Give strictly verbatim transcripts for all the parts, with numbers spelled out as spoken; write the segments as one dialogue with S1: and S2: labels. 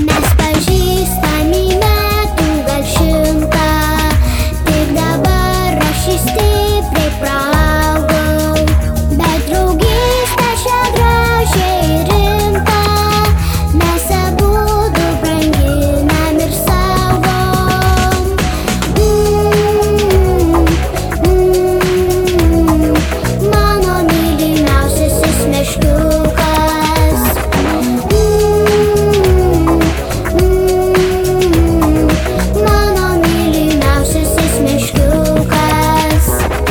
S1: Mes pažįstami metų gal šimtą, tik dabar aš jį stipriai praaugau. Bet draugystę šią gražią ir rimtą mes abudu branginam ir saugom. Mm, mm, mano mylimiausiasis meškiukas. Mm, mm, mano mylimiausiasis meškiukas.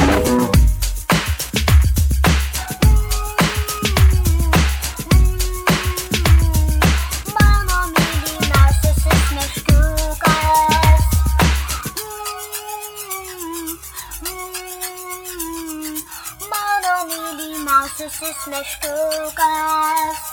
S1: Mano mylimiausiasis meškiukas. Mano mylimiausiasis meškiukas.